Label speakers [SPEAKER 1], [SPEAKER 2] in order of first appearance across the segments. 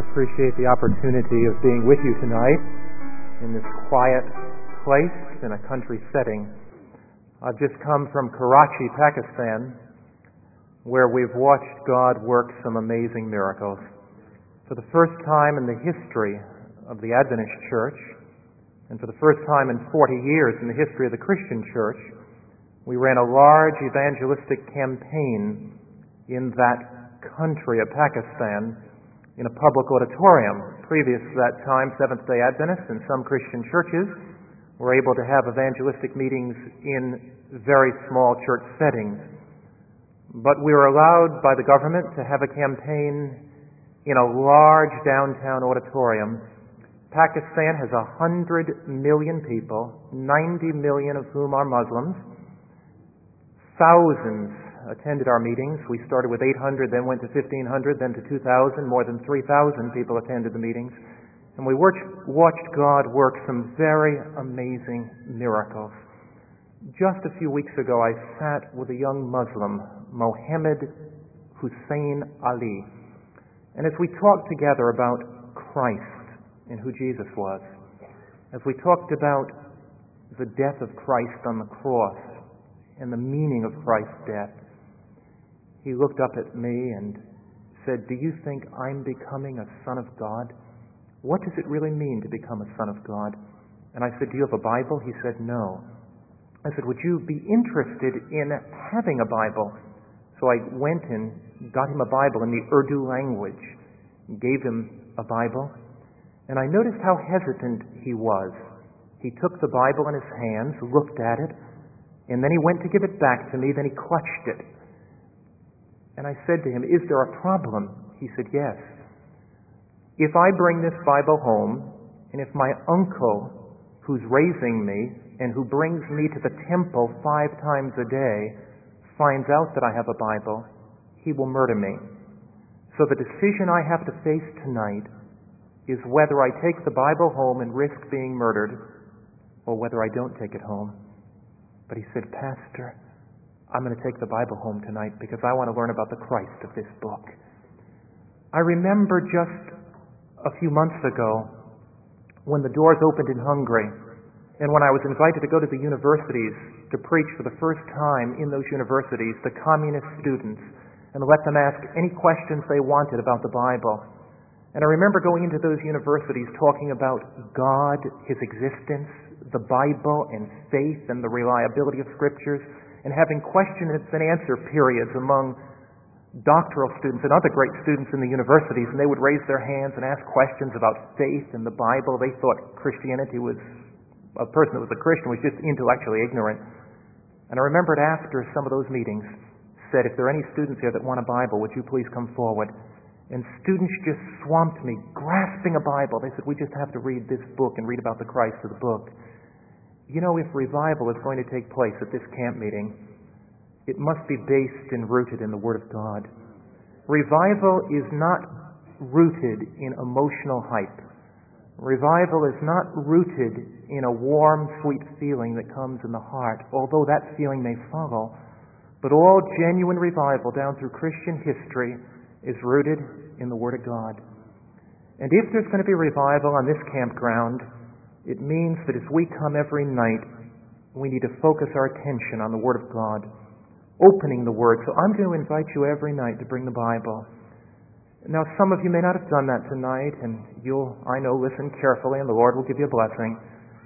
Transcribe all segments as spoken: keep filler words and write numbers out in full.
[SPEAKER 1] appreciate the opportunity of being with you tonight in this quiet place in a country setting. I've just come from Karachi, Pakistan, where we've watched God work some amazing miracles. For the first time in the history of the Adventist Church, and for the first time in forty years in the history of the Christian Church, we ran a large evangelistic campaign in that country of Pakistan in a public auditorium. Previous to that time, Seventh-day Adventists and some Christian churches were able to have evangelistic meetings in very small church settings. But we were allowed by the government to have a campaign in a large downtown auditorium. Pakistan has a hundred million people, ninety million of whom are Muslims. Thousands attended our meetings. We started with eight hundred, then went to fifteen hundred, then to two thousand. More than three thousand people attended the meetings. And we watched God work some very amazing miracles. Just a few weeks ago, I sat with a young Muslim, Mohammed Hussein Ali. And as we talked together about Christ and who Jesus was, as we talked about the death of Christ on the cross and the meaning of Christ's death, he looked up at me and said, "Do you think I'm becoming a son of God? What does it really mean to become a son of God?" And I said, "Do you have a Bible?" He said, "No." I said, "Would you be interested in having a Bible?" So I went and got him a Bible in the Urdu language, gave him a Bible, and I noticed how hesitant he was. He took the Bible in his hands, looked at it, and then he went to give it back to me, then he clutched it. And I said to him, "Is there a problem?" He said, "Yes. If I bring this Bible home, and if my uncle, who's raising me, and who brings me to the temple five times a day, finds out that I have a Bible, he will murder me. So the decision I have to face tonight is whether I take the Bible home and risk being murdered, or whether I don't take it home." But he said, "Pastor, I'm going to take the Bible home tonight because I want to learn about the Christ of this book." I remember just a few months ago when the doors opened in Hungary, and when I was invited to go to the universities to preach for the first time in those universities to communist students and let them ask any questions they wanted about the Bible. And I remember going into those universities talking about God, His existence, the Bible, and faith, and the reliability of Scriptures, and having question and answer periods among doctoral students and other great students in the universities, and they would raise their hands and ask questions about faith and the Bible. They thought Christianity was, a person that was a Christian was just intellectually ignorant. And I remembered after some of those meetings, said, "If there are any students here that want a Bible, would you please come forward?" And students just swamped me, grasping a Bible. They said, "We just have to read this book and read about the Christ of the book." You know, if revival is going to take place at this camp meeting, it must be based and rooted in the Word of God. Revival is not rooted in emotional hype. Revival is not rooted in a warm, sweet feeling that comes in the heart, although that feeling may follow. But all genuine revival down through Christian history is rooted in the Word of God. And if there's going to be revival on this campground, it means that as we come every night, we need to focus our attention on the Word of God, opening the Word. So I'm going to invite you every night to bring the Bible. Now, some of you may not have done that tonight, and you'll, I know, listen carefully, and the Lord will give you a blessing.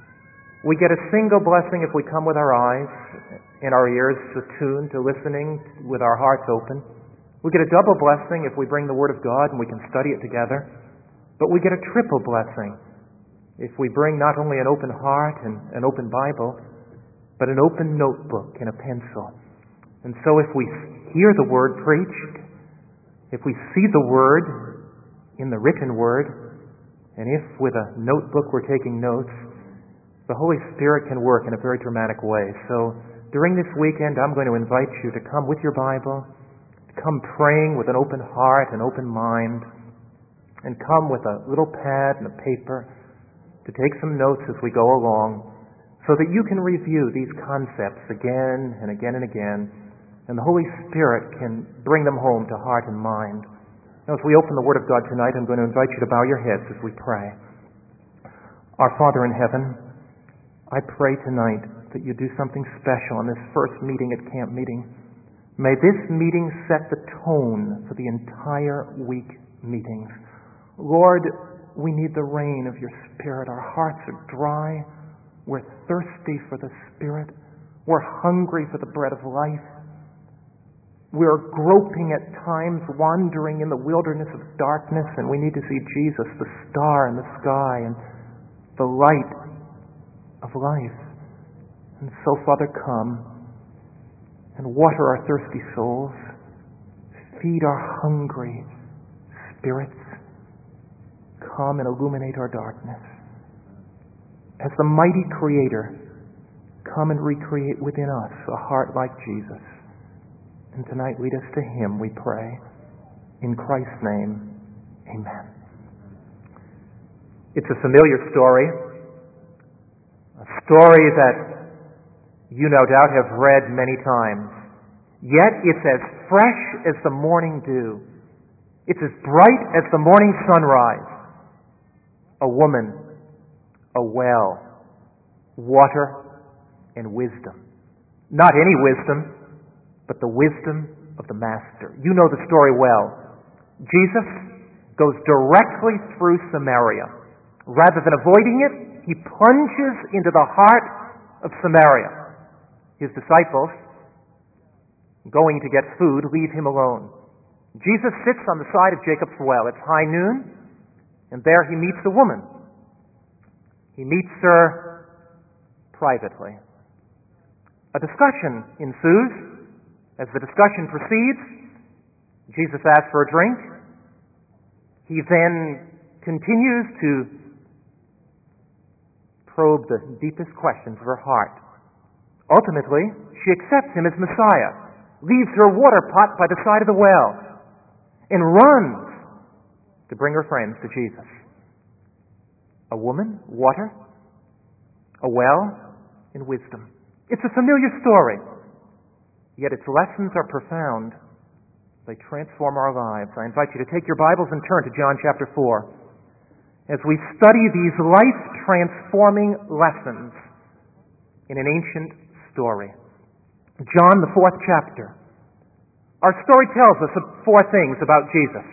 [SPEAKER 1] We get a single blessing if we come with our eyes and our ears attuned to listening with our hearts open. We get a double blessing if we bring the Word of God and we can study it together. But we get a triple blessing if we bring not only an open heart and an open Bible, but an open notebook and a pencil. And so if we hear the Word preached, if we see the Word in the written Word, and if with a notebook we're taking notes, the Holy Spirit can work in a very dramatic way. So during this weekend, I'm going to invite you to come with your Bible, to come praying with an open heart and open mind, and come with a little pad and a paper to take some notes as we go along, so that you can review these concepts again and again and again, and the Holy Spirit can bring them home to heart and mind. Now, as we open the Word of God tonight, I'm going to invite you to bow your heads as we pray. Our Father in heaven, I pray tonight that you do something special in this first meeting at camp meeting. May this meeting set the tone for the entire week meetings. Lord, we need the rain of your Spirit. Our hearts are dry. We're thirsty for the Spirit. We're hungry for the bread of life. We're groping at times, wandering in the wilderness of darkness, and we need to see Jesus, the star in the sky and the light of life. And so, Father, come and water our thirsty souls, feed our hungry spirits, come and illuminate our darkness. As the mighty Creator, come and recreate within us a heart like Jesus. And tonight lead us to Him, we pray. In Christ's name, amen. It's a familiar story, a story that you no doubt have read many times. Yet it's as fresh as the morning dew. It's as bright as the morning sunrise. A woman, a well, water, and wisdom. Not any wisdom, but the wisdom of the Master. You know the story well. Jesus goes directly through Samaria. Rather than avoiding it, he plunges into the heart of Samaria. His disciples, going to get food, leave him alone. Jesus sits on the side of Jacob's well. It's high noon, and there he meets the woman. He meets her privately. A discussion ensues. As the discussion proceeds, Jesus asks for a drink. He then continues to probe the deepest questions of her heart. Ultimately, she accepts him as Messiah, leaves her water pot by the side of the well, and runs to bring her friends to Jesus. A woman, water, a well, and wisdom. It's a familiar story. Yet its lessons are profound. They transform our lives. I invite you to take your Bibles and turn to John chapter four as we study these life-transforming lessons in an ancient story. John, the fourth chapter. Our story tells us of four things about Jesus.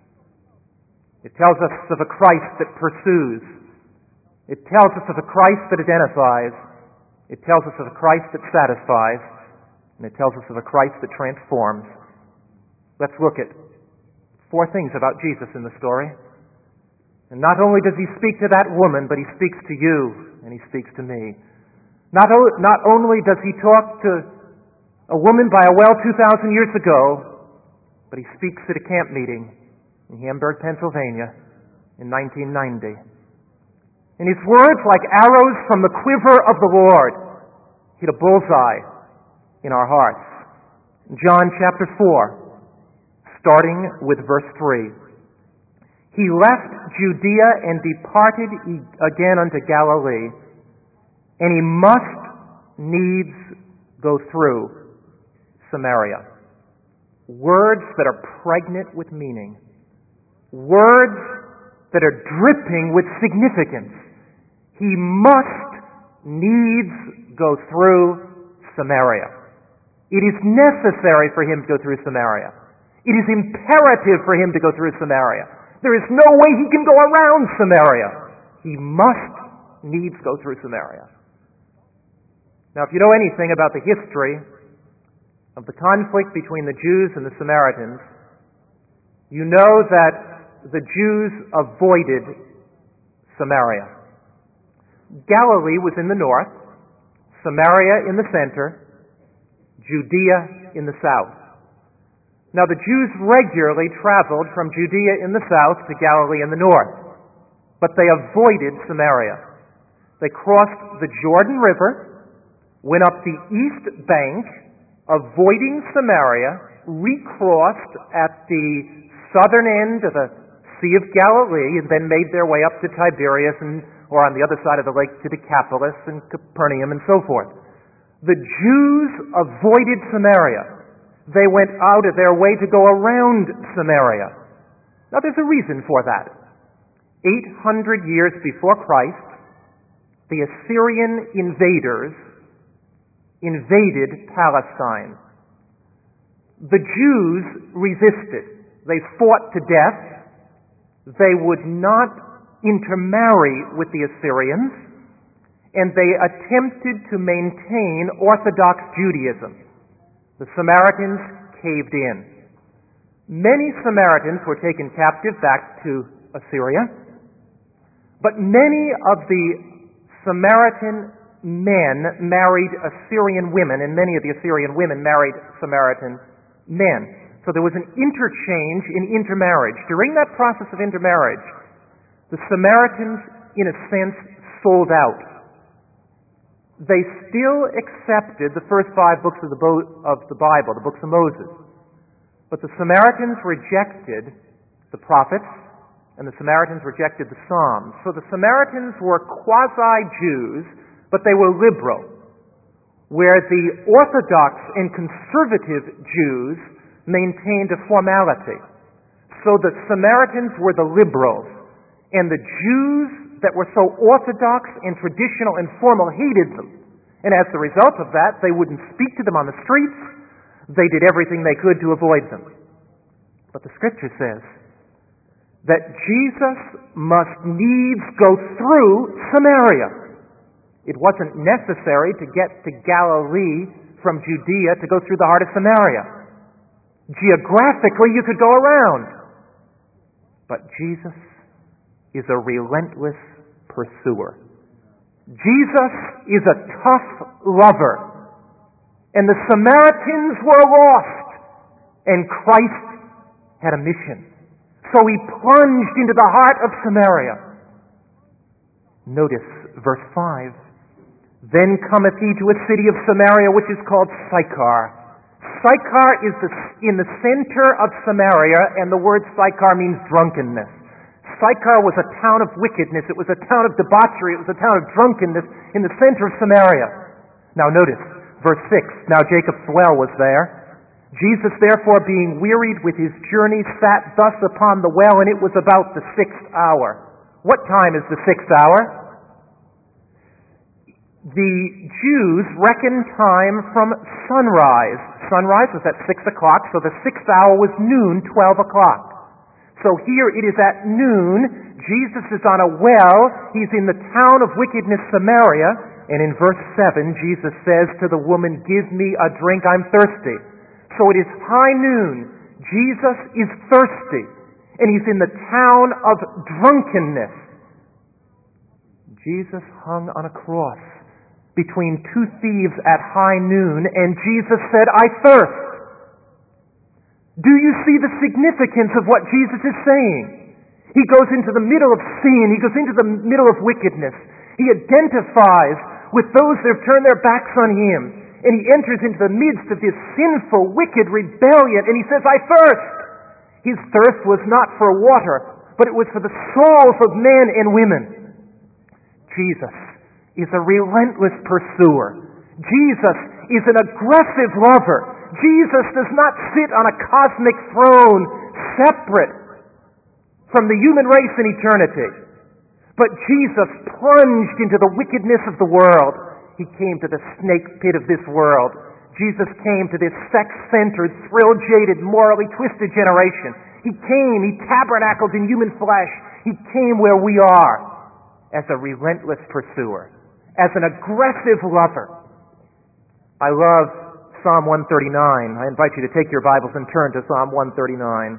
[SPEAKER 1] It tells us of a Christ that pursues. It tells us of a Christ that identifies. It tells us of a Christ that satisfies. And it tells us of a Christ that transforms. Let's look at four things about Jesus in the story. And not only does he speak to that woman, but he speaks to you, and he speaks to me. Not, o- not only does he talk to a woman by a well two thousand years ago, but he speaks at a camp meeting in Hamburg, Pennsylvania in nineteen ninety. And his words, like arrows from the quiver of the Lord, hit a bullseye in our hearts. John chapter four, starting with verse three. He left Judea and departed again unto Galilee, and he must needs go through Samaria. Words that are pregnant with meaning. Words that are dripping with significance. He must needs go through Samaria. It is necessary for him to go through Samaria. It is imperative for him to go through Samaria. There is no way he can go around Samaria. He must needs go through Samaria. Now, if you know anything about the history of the conflict between the Jews and the Samaritans, you know that the Jews avoided Samaria. Galilee was in the north, Samaria in the center, Judea in the south. Now the Jews regularly traveled from Judea in the south to Galilee in the north, but they avoided Samaria. They crossed the Jordan River, went up the east bank, avoiding Samaria, recrossed at the southern end of the Sea of Galilee, and then made their way up to Tiberias, and, or on the other side of the lake to Decapolis and Capernaum and so forth. The Jews avoided Samaria. They went out of their way to go around Samaria. Now there's a reason for that. eight hundred years before Christ, the Assyrian invaders invaded Palestine. The Jews resisted. They fought to death. They would not intermarry with the Assyrians, and they attempted to maintain Orthodox Judaism. The Samaritans caved in. Many Samaritans were taken captive back to Assyria, but many of the Samaritan men married Assyrian women, and many of the Assyrian women married Samaritan men. So there was an interchange in intermarriage. During that process of intermarriage, the Samaritans, in a sense, sold out. They still accepted the first five books of the, Bo- of the Bible, the books of Moses. But the Samaritans rejected the prophets, and the Samaritans rejected the Psalms. So the Samaritans were quasi-Jews, but they were liberal, where the Orthodox and conservative Jews maintained a formality. So the Samaritans were the liberals, and the Jews that were so orthodox and traditional and formal hated them. And as a result of that, they wouldn't speak to them on the streets. They did everything they could to avoid them. But the Scripture says that Jesus must needs go through Samaria. It wasn't necessary to get to Galilee from Judea to go through the heart of Samaria. Geographically, you could go around. But Jesus is a relentless pursuer. Jesus is a tough lover. And the Samaritans were lost, and Christ had a mission. So he plunged into the heart of Samaria. Notice verse five. Then cometh he to a city of Samaria, which is called Sychar. Sychar is the, in the center of Samaria, and the word Sychar means drunkenness. Sychar was a town of wickedness. It was a town of debauchery. It was a town of drunkenness in the center of Samaria. Now notice, verse six, now Jacob's well was there. Jesus therefore being wearied with his journey sat thus upon the well, and it was about the sixth hour. What time is the sixth hour? The Jews reckoned time from sunrise. Sunrise was at six o'clock, so the sixth hour was noon, twelve o'clock. So here it is at noon. Jesus is on a well. He's in the town of wickedness, Samaria. And in verse seven, Jesus says to the woman, "Give me a drink, I'm thirsty." So it is high noon. Jesus is thirsty. And he's in the town of drunkenness. Jesus hung on a cross between two thieves at high noon, and Jesus said, "I thirst." Do you see the significance of what Jesus is saying? He goes into the middle of sin. He goes into the middle of wickedness. He identifies with those that have turned their backs on him. And he enters into the midst of this sinful, wicked rebellion, and he says, "I thirst." His thirst was not for water, but it was for the souls of men and women. Jesus is a relentless pursuer. Jesus is an aggressive lover. Jesus does not sit on a cosmic throne separate from the human race in eternity. But Jesus plunged into the wickedness of the world. He came to the snake pit of this world. Jesus came to this sex-centered, thrill-jaded, morally twisted generation. He came, he tabernacled in human flesh. He came where we are as a relentless pursuer, as an aggressive lover. I love Psalm one thirty-nine. I invite you to take your Bibles and turn to Psalm one thirty-nine.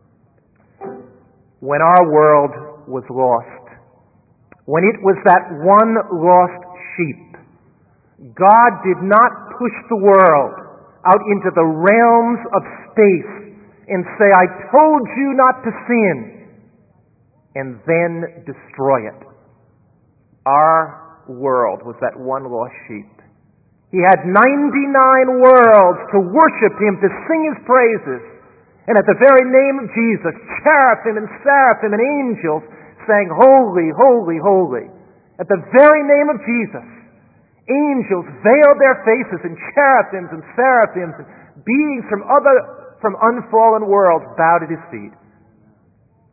[SPEAKER 1] When our world was lost, when it was that one lost sheep, God did not push the world out into the realms of space and say, "I told you not to sin," and then destroy it. Our world was that one lost sheep. He had ninety-nine worlds to worship him, to sing his praises. And at the very name of Jesus, cherubim and seraphim and angels sang, "Holy, holy, holy." At the very name of Jesus, angels veiled their faces, and cherubims and seraphims and beings from other, from unfallen worlds bowed at his feet.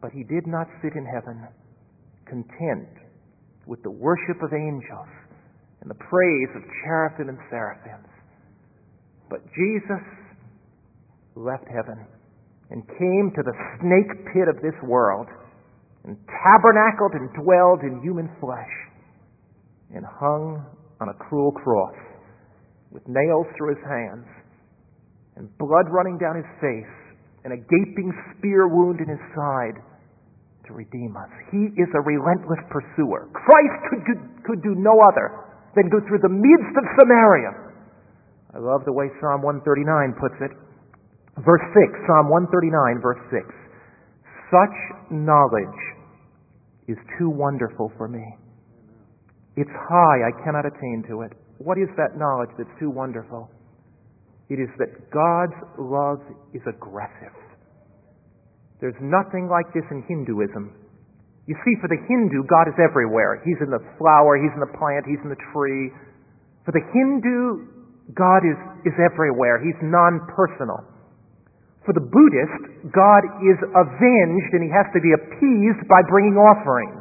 [SPEAKER 1] But he did not sit in heaven content with the worship of angels and the praise of cherubim and seraphims. But Jesus left heaven and came to the snake pit of this world and tabernacled and dwelled in human flesh and hung on a cruel cross with nails through his hands and blood running down his face and a gaping spear wound in his side to redeem us. He is a relentless pursuer. Christ could do, could do no other than go through the midst of Samaria. I love the way Psalm one thirty-nine puts it. Verse six, Psalm one thirty-nine, verse six. Such knowledge is too wonderful for me. It's high, I cannot attain to it. What is that knowledge that's too wonderful? It is that God's love is aggressive. There's nothing like this in Hinduism. You see, for the Hindu, God is everywhere. He's in the flower, he's in the plant, he's in the tree. For the Hindu, God is, is everywhere. He's non-personal. For the Buddhist, God is avenged and he has to be appeased by bringing offerings.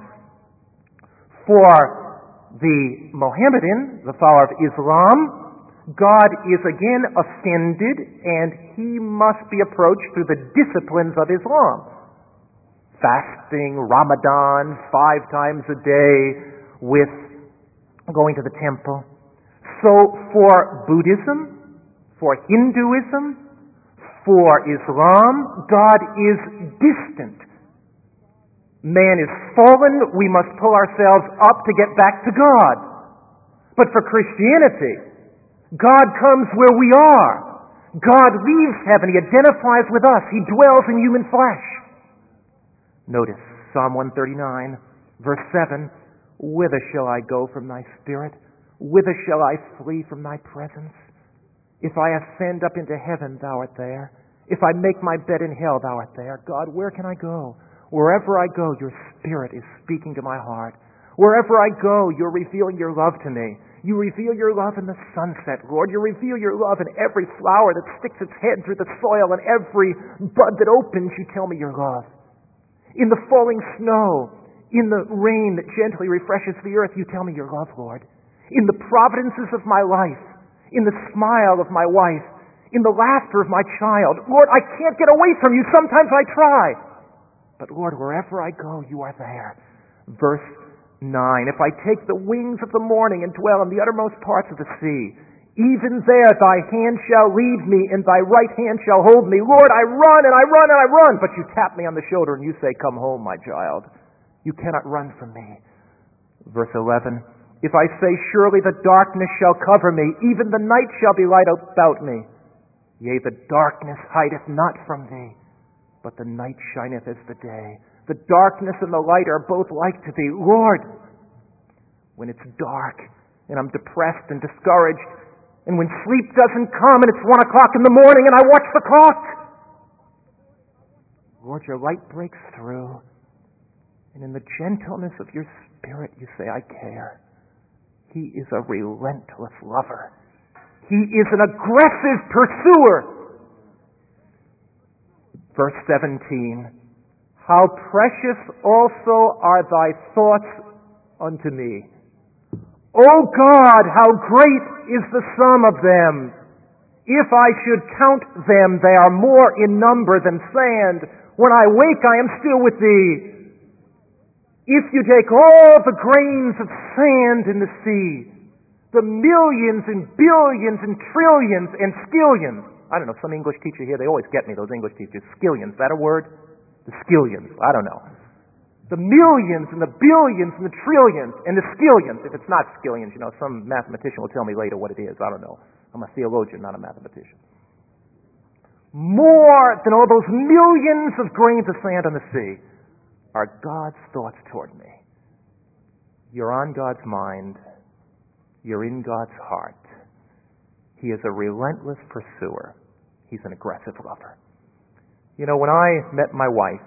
[SPEAKER 1] For the Mohammedan, the follower of Islam, God is again offended and he must be approached through the disciplines of Islam. Fasting, Ramadan, five times a day, with going to the temple. So for Buddhism, for Hinduism, for Islam, God is distant. Man is fallen, we must pull ourselves up to get back to God. But for Christianity, God comes where we are. God leaves heaven, he identifies with us, he dwells in human flesh. Notice Psalm one thirty-nine, verse seven, whither shall I go from thy spirit? Whither shall I flee from thy presence? If I ascend up into heaven, thou art there. If I make my bed in hell, thou art there. God, where can I go? Wherever I go, your Spirit is speaking to my heart. Wherever I go, you're revealing your love to me. You reveal your love in the sunset, Lord. You reveal your love in every flower that sticks its head through the soil and every bud that opens, you tell me your love. In the falling snow, in the rain that gently refreshes the earth, you tell me your love, Lord. In the providences of my life, in the smile of my wife, in the laughter of my child. Lord, I can't get away from you. Sometimes I try. But Lord, wherever I go, you are there. Verse nine, if I take the wings of the morning and dwell in the uttermost parts of the sea, even there thy hand shall lead me and thy right hand shall hold me. Lord, I run and I run and I run, but you tap me on the shoulder and you say, come home, my child. You cannot run from me. Verse eleven, if I say, surely the darkness shall cover me, even the night shall be light about me. Yea, the darkness hideth not from thee, but the night shineth as the day. The darkness and the light are both like to thee. Lord, when it's dark and I'm depressed and discouraged, and when sleep doesn't come and it's one o'clock in the morning and I watch the clock, Lord, your light breaks through, and in the gentleness of your Spirit you say, I care. He is a relentless lover. He is an aggressive pursuer. Verse seventeen, how precious also are thy thoughts unto me. O God, how great is the sum of them. If I should count them, they are more in number than sand. When I wake, I am still with thee. If you take all the grains of sand in the sea, the millions and billions and trillions and skillions. I don't know, some English teacher here, they always get me, those English teachers. Skillions, is that a word? The skillions, I don't know. The millions and the billions and the trillions and the skillions. If it's not skillions, you know, some mathematician will tell me later what it is. I don't know. I'm a theologian, not a mathematician. More than all those millions of grains of sand on the sea are God's thoughts toward me. You're on God's mind. You're in God's heart. He is a relentless pursuer. He's an aggressive lover. You know, when I met my wife,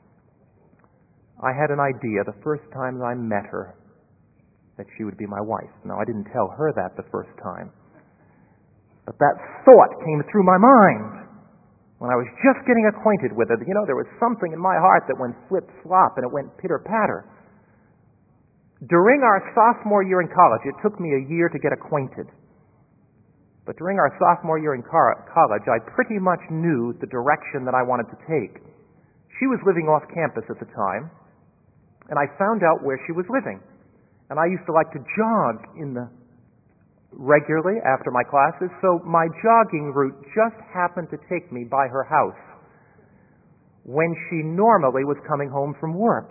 [SPEAKER 1] I had an idea the first time I met her that she would be my wife. Now, I didn't tell her that the first time, but that thought came through my mind. when I was just getting acquainted with her, you know, there was something in my heart that went flip-flop and it went pitter-patter. During our sophomore year in college, it took me a year to get acquainted. But during our sophomore year in college, I pretty much knew the direction that I wanted to take. She was living off campus at the time, and I found out where she was living. And I used to like to jog in the regularly after my classes, so my jogging route just happened to take me by her house when she normally was coming home from work.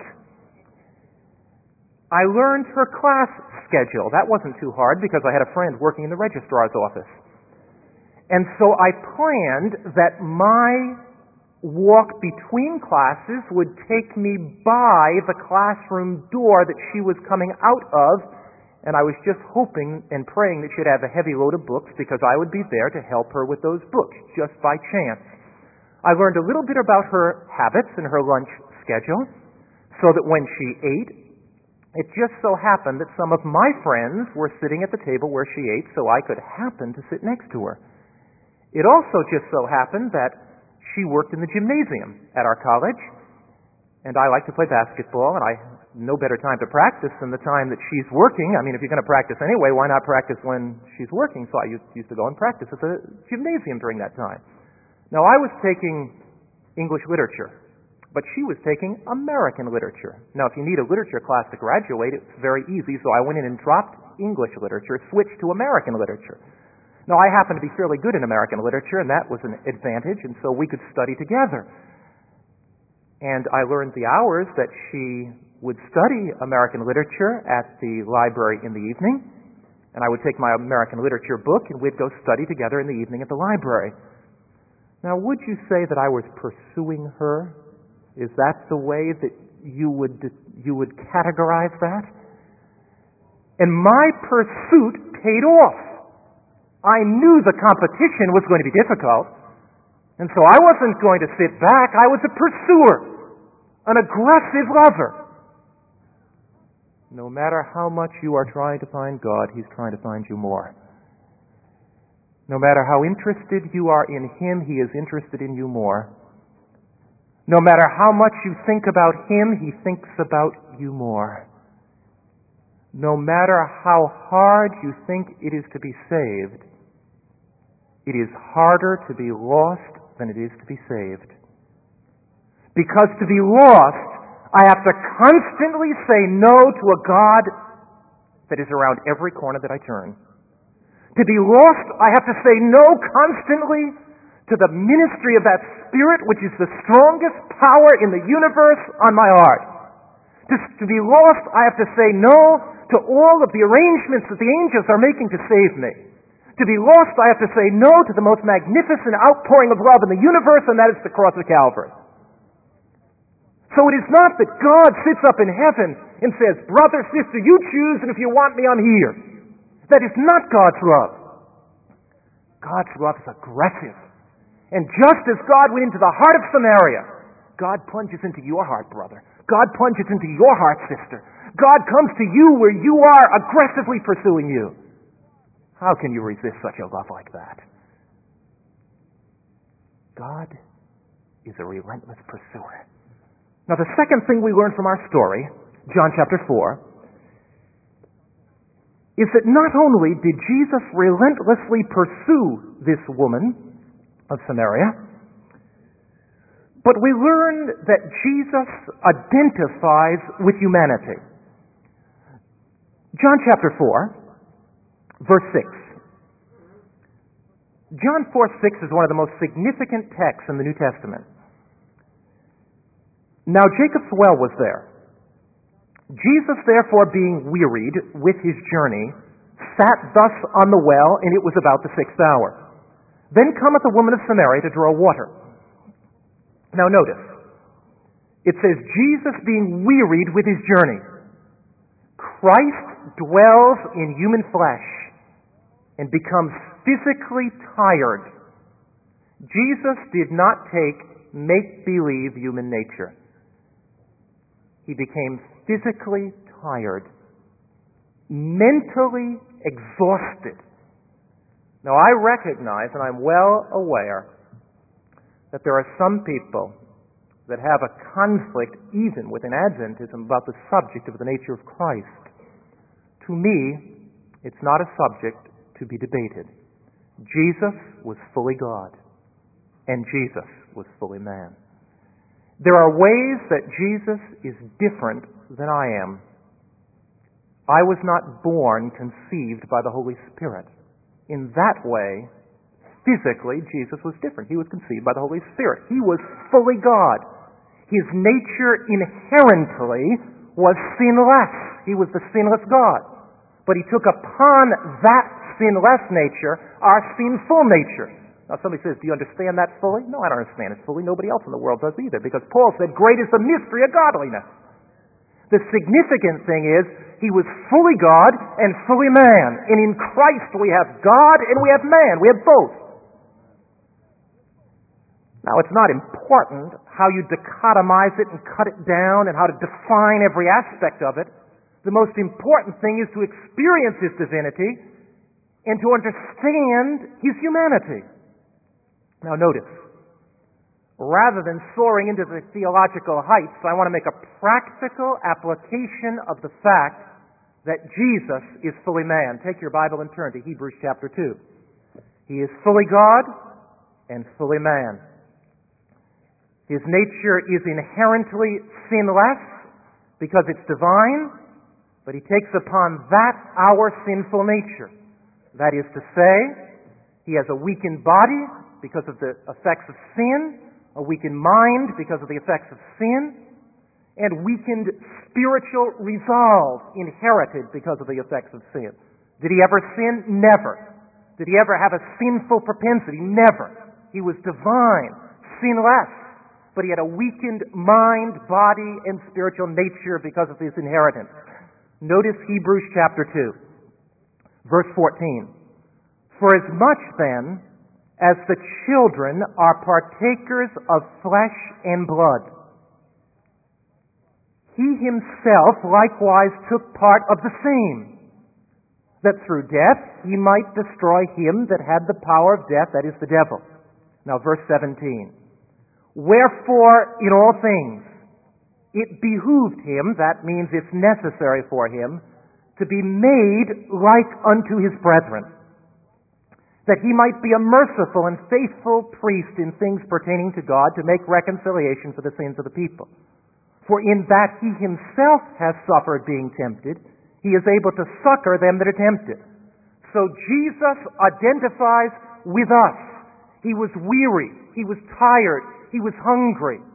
[SPEAKER 1] I learned her class schedule. That wasn't too hard because I had a friend working in the registrar's office. And so I planned that my walk between classes would take me by the classroom door that she was coming out of, and I was just hoping and praying that she'd have a heavy load of books because I would be there to help her with those books, just by chance. I learned a little bit about her habits and her lunch schedule, so that when she ate, it just so happened that some of my friends were sitting at the table where she ate, so I could happen to sit next to her. It also just so happened that she worked in the gymnasium at our college, and I like to play basketball, and I no better time to practice than the time that she's working. I mean, if you're going to practice anyway, why not practice when she's working? So I used, used to go and practice at the gymnasium during that time. Now, I was taking English literature, but she was taking American literature. Now, if you need a literature class to graduate, it's very easy, so I went in and dropped English literature, switched to American literature. Now, I happen to be fairly good in American literature, and that was an advantage, and so we could study together. And I learned the hours that she would study American literature at the library in the evening, and I would take my American literature book, and we'd go study together in the evening at the library. Now, would you say that I was pursuing her? Is that the way that you would you would categorize that? And my pursuit paid off. I knew the competition was going to be difficult, and so I wasn't going to sit back. I was a pursuer, an aggressive lover. No matter how much you are trying to find God, He's trying to find you more. No matter how interested you are in Him, He is interested in you more. No matter how much you think about Him, He thinks about you more. No matter how hard you think it is to be saved, it is harder to be lost than it is to be saved. Because to be lost, I have to constantly say no to a God that is around every corner that I turn. To be lost, I have to say no constantly to the ministry of that Spirit which is the strongest power in the universe on my heart. To, to be lost, I have to say no to all of the arrangements that the angels are making to save me. To be lost, I have to say no to the most magnificent outpouring of love in the universe, and that is the cross of Calvary. So it is not that God sits up in heaven and says, brother, sister, you choose, and if you want me, I'm here. That is not God's love. God's love is aggressive. And just as God went into the heart of Samaria, God plunges into your heart, brother. God plunges into your heart, sister. God comes to you where you are, aggressively pursuing you. How can you resist such a love like that? God is a relentless pursuer. Now, the second thing we learn from our story, John chapter four, is that not only did Jesus relentlessly pursue this woman of Samaria, but we learn that Jesus identifies with humanity. John chapter four, verse six. John four six is one of the most significant texts in the New Testament. Now Jacob's well was there. Jesus, therefore, being wearied with his journey, sat thus on the well, and it was about the sixth hour. Then cometh a woman of Samaria to draw water. Now notice, it says Jesus being wearied with his journey. Christ dwells in human flesh and becomes physically tired. Jesus did not take make-believe human nature. He became physically tired, mentally exhausted. Now, I recognize, and I'm well aware, that there are some people that have a conflict even within Adventism about the subject of the nature of Christ. To me, it's not a subject to be debated. Jesus was fully God, and Jesus was fully man. There are ways that Jesus is different than I am. I was not born conceived by the Holy Spirit. In that way, physically, Jesus was different. He was conceived by the Holy Spirit. He was fully God. His nature inherently was sinless. He was the sinless God. But he took upon that sinless nature our sinful nature. Now somebody says, do you understand that fully? No, I don't understand it fully. Nobody else in the world does either, because Paul said, great is the mystery of godliness. The significant thing is, he was fully God and fully man. And in Christ we have God and we have man. We have both. Now it's not important how you dichotomize it and cut it down and how to define every aspect of it. The most important thing is to experience his divinity and to understand his humanity. Now notice, rather than soaring into the theological heights, I want to make a practical application of the fact that Jesus is fully man. Take your Bible and turn to Hebrews chapter two. He is fully God and fully man. His nature is inherently sinless because it's divine, but he takes upon that our sinful nature. That is to say, he has a weakened body because of the effects of sin, a weakened mind because of the effects of sin, and weakened spiritual resolve inherited because of the effects of sin. Did he ever sin? Never. Did he ever have a sinful propensity? Never. He was divine, sinless, but he had a weakened mind, body, and spiritual nature because of his inheritance. Notice Hebrews chapter two, verse fourteen. For as much then as the children are partakers of flesh and blood, he himself likewise took part of the same, that through death he might destroy him that had the power of death, that is the devil. Now verse seventeen. Wherefore in all things it behooved him, that means it's necessary for him, to be made like unto his brethren, that he might be a merciful and faithful priest in things pertaining to God, to make reconciliation for the sins of the people. For in that he himself has suffered being tempted, he is able to succor them that are tempted. So Jesus identifies with us. He was weary. He was tired. He was hungry.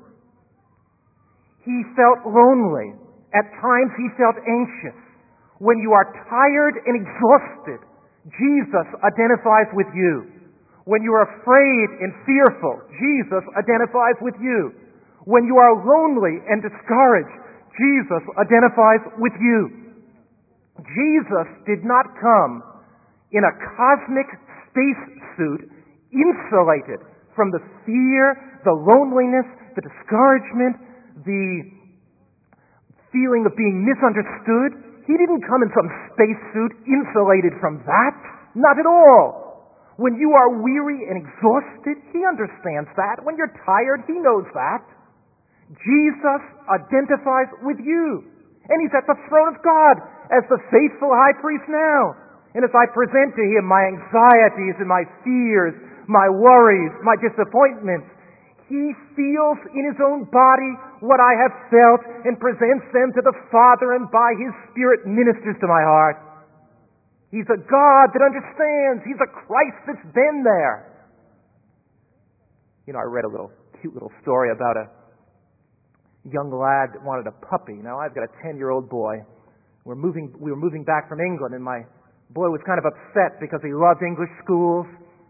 [SPEAKER 1] He felt lonely. At times he felt anxious. When you are tired and exhausted, Jesus identifies with you. When you are afraid and fearful, Jesus identifies with you. When you are lonely and discouraged, Jesus identifies with you. Jesus did not come in a cosmic spacesuit insulated from the fear, the loneliness, the discouragement, the feeling of being misunderstood. He didn't come in some spacesuit insulated from that. Not at all. When you are weary and exhausted, he understands that. When you're tired, he knows that. Jesus identifies with you. And he's at the throne of God as the faithful high priest now. And as I present to him my anxieties and my fears, my worries, my disappointments, he feels in his own body what I have felt and presents them to the Father, and by his Spirit ministers to my heart. He's a God that understands. He's a Christ that's been there. You know, I read a little cute little story about a young lad that wanted a puppy. Now, I've got a ten-year-old boy. We're moving, we were moving back from England, and my boy was kind of upset because he loved English schools,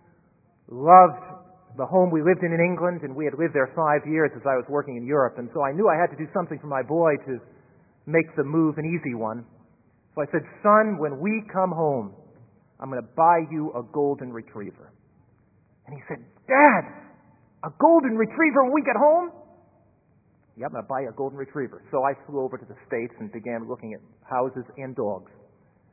[SPEAKER 1] loved the home we lived in in England, and we had lived there five years as I was working in Europe, and so I knew I had to do something for my boy to make the move an easy one. So I said, son, when we come home, I'm going to buy you a golden retriever. And he said, Dad, a golden retriever when we get home? Yeah, I'm going to buy you a golden retriever. So I flew over to the States and began looking at houses and dogs.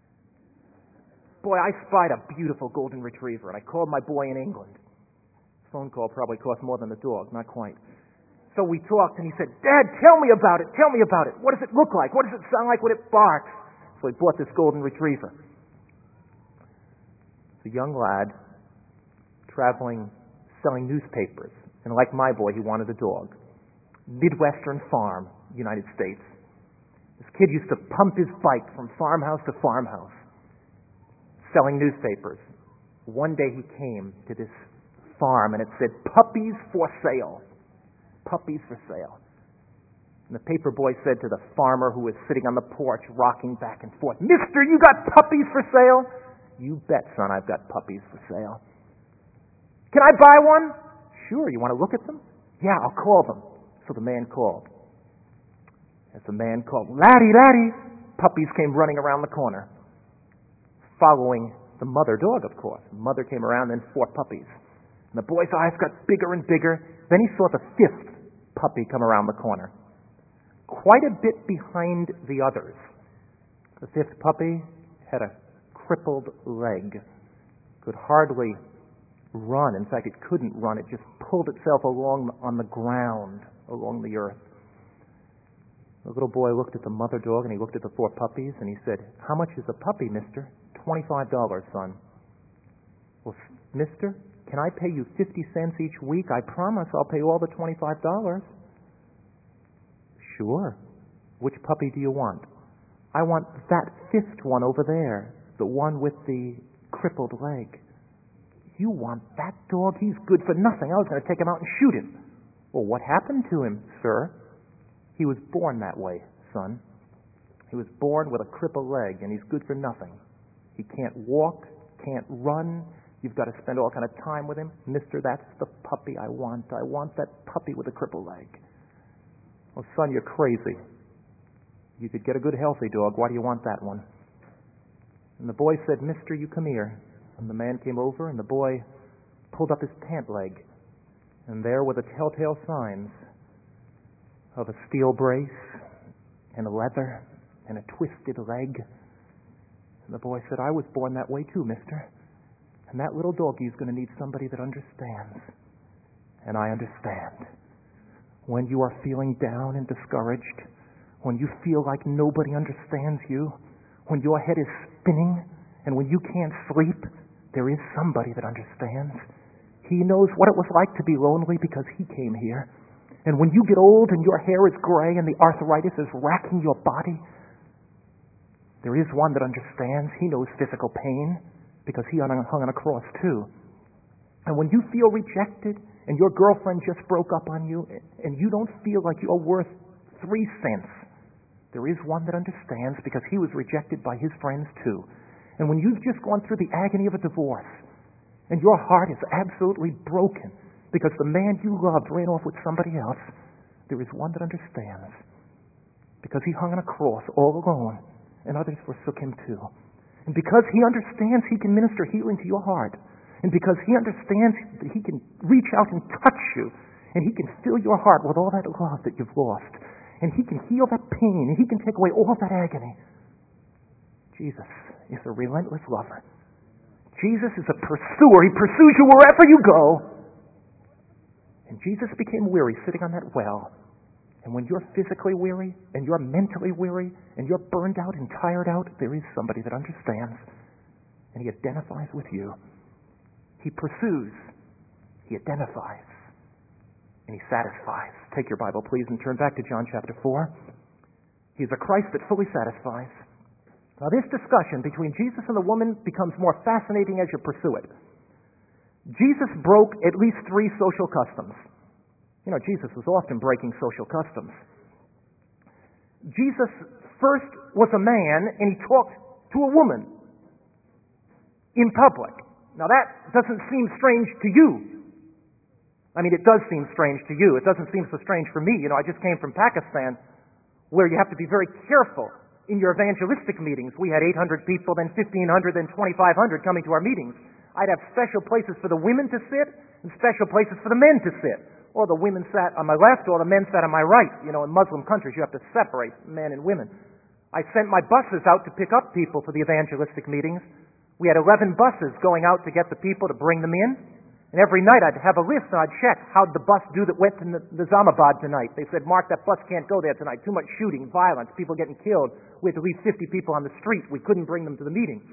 [SPEAKER 1] Boy, I spied a beautiful golden retriever, and I called my boy in England. phone call probably cost more than the dog, not quite. So we talked, and he said, Dad, tell me about it, tell me about it. What does it look like? What does it sound like when it barks? So he bought this golden retriever. It's a young lad traveling, selling newspapers. And like my boy, he wanted a dog. Midwestern farm, United States. This kid used to pump his bike from farmhouse to farmhouse, selling newspapers. One day he came to this farm, and it said, puppies for sale. Puppies for sale. And the paper boy said to the farmer who was sitting on the porch rocking back and forth, Mister, you got puppies for sale? You bet, son, I've got puppies for sale. Can I buy one? Sure, you want to look at them? Yeah, I'll call them. So the man called. As the man called, laddie, laddie, puppies came running around the corner, following the mother dog, of course. The mother came around, then four puppies. And the boy's eyes got bigger and bigger. Then he saw the fifth puppy come around the corner, quite a bit behind the others. The fifth puppy had a crippled leg, could hardly run. In fact, it couldn't run. It just pulled itself along on the ground, along the earth. The little boy looked at the mother dog, and he looked at the four puppies, and he said, how much is a puppy, mister? twenty-five dollars, son. Well, mister, can I pay you fifty cents each week? I promise I'll pay all the twenty-five dollars. Sure. Which puppy do you want? I want that fifth one over there, the one with the crippled leg. You want that dog? He's good for nothing. I was going to take him out and shoot him. Well, what happened to him, sir? He was born that way, son. He was born with a crippled leg, and he's good for nothing. He can't walk, can't run. You've got to spend all kind of time with him. Mister, that's the puppy I want. I want that puppy with a crippled leg. Well, son, you're crazy. You could get a good healthy dog. Why do you want that one? And the boy said, Mister, you come here. And the man came over, and the boy pulled up his pant leg. And there were the telltale signs of a steel brace and a leather and a twisted leg. And the boy said, I was born that way too, mister. And that little doggy is going to need somebody that understands. And I understand. When you are feeling down and discouraged, when you feel like nobody understands you, when your head is spinning, and when you can't sleep, there is somebody that understands. He knows what it was like to be lonely because he came here. And when you get old and your hair is gray and the arthritis is racking your body, there is one that understands. He knows physical pain because he hung on a cross too. And when you feel rejected and your girlfriend just broke up on you and you don't feel like you're worth three cents, there is one that understands because he was rejected by his friends too. And when you've just gone through the agony of a divorce and your heart is absolutely broken because the man you loved ran off with somebody else, there is one that understands because he hung on a cross all alone and others forsook him too. And because he understands, he can minister healing to your heart. And because he understands that he can reach out and touch you, and he can fill your heart with all that love that you've lost, and he can heal that pain, and he can take away all that agony. Jesus is a relentless lover. Jesus is a pursuer. He pursues you wherever you go. And Jesus became weary sitting on that well. And when you're physically weary, and you're mentally weary, and you're burned out and tired out, there is somebody that understands. And he identifies with you. He pursues. He identifies. And he satisfies. Take your Bible, please, and turn back to John chapter four. He's a Christ that fully satisfies. Now, this discussion between Jesus and the woman becomes more fascinating as you pursue it. Jesus broke at least three social customs. You know, Jesus was often breaking social customs. Jesus first was a man, and he talked to a woman in public. Now, that doesn't seem strange to you. I mean, it does seem strange to you. It doesn't seem so strange for me. You know, I just came from Pakistan, where you have to be very careful in your evangelistic meetings. We had eight hundred people, then fifteen hundred, then twenty-five hundred coming to our meetings. I'd have special places for the women to sit and special places for the men to sit. Or the women sat on my left or the men sat on my right. You know, in Muslim countries, you have to separate men and women. I sent my buses out to pick up people for the evangelistic meetings. We had eleven buses going out to get the people to bring them in. And every night I'd have a list and I'd check how'd the bus do that went to Nizamabad tonight. They said, Mark, that bus can't go there tonight. Too much shooting, violence, people getting killed. We had to leave fifty people on the street. We couldn't bring them to the meetings.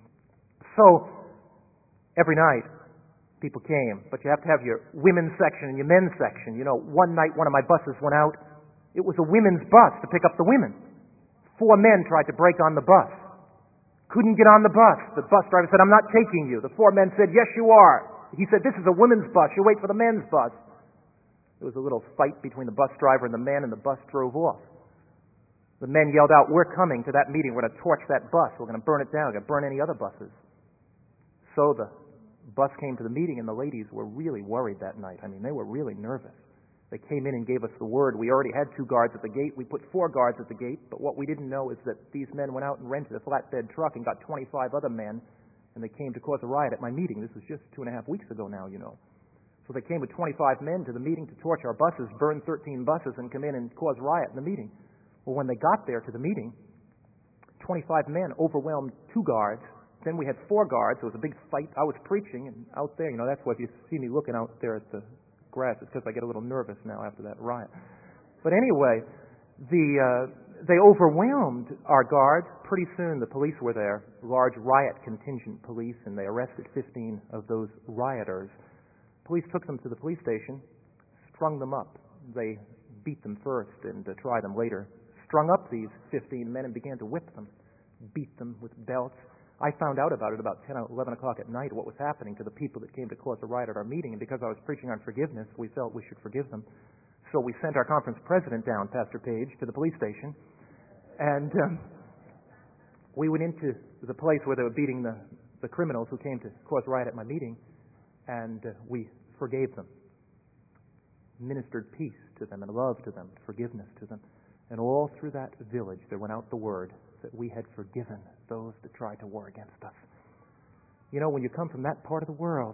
[SPEAKER 1] So every night people came, but you have to have your women's section and your men's section. You know, one night one of my buses went out. It was a women's bus to pick up the women. Four men tried to break on the bus. Couldn't get on the bus. The bus driver said, I'm not taking you. The four men said, yes, you are. He said, this is a women's bus. You wait for the men's bus. There was a little fight between the bus driver and the men, and the bus drove off. The men yelled out, we're coming to that meeting. We're going to torch that bus. We're going to burn it down. We're going to burn any other buses. So the bus came to the meeting, and the ladies were really worried that night. I mean, they were really nervous. They came in and gave us the word. We already had two guards at the gate. We put four guards at the gate, but what we didn't know is that these men went out and rented a flatbed truck and got twenty-five other men, and they came to cause a riot at my meeting. This was just two and a half weeks ago now, you know. So they came with twenty-five men to the meeting to torch our buses, burn thirteen buses, and come in and cause riot in the meeting. Well, when they got there to the meeting, twenty-five men overwhelmed two guards. Then we had four guards. There was a big fight. I was preaching, and out there, you know, that's why if you see me looking out there at the grass, it's because I get a little nervous now after that riot. But anyway, the uh, they overwhelmed our guards. Pretty soon the police were there, large riot contingent police, and they arrested fifteen of those rioters. Police took them to the police station, strung them up. They beat them first and uh, tried them later. Strung up these fifteen men and began to whip them, beat them with belts. I found out about it about ten or eleven o'clock at night, what was happening to the people that came to cause a riot at our meeting, and because I was preaching on forgiveness, we felt we should forgive them. So we sent our conference president down, Pastor Page, to the police station, and um, we went into the place where they were beating the, the criminals who came to cause a riot at my meeting, and uh, we forgave them, ministered peace to them and love to them, forgiveness to them. And all through that village there went out the word that we had forgiven those that tried to war against us. You know, when you come from that part of the world,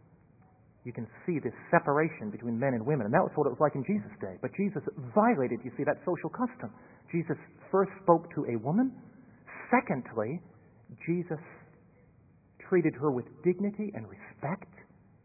[SPEAKER 1] you can see this separation between men and women. And that was what it was like in Jesus' day. But Jesus violated, you see, that social custom. Jesus first spoke to a woman. Secondly, Jesus treated her with dignity and respect.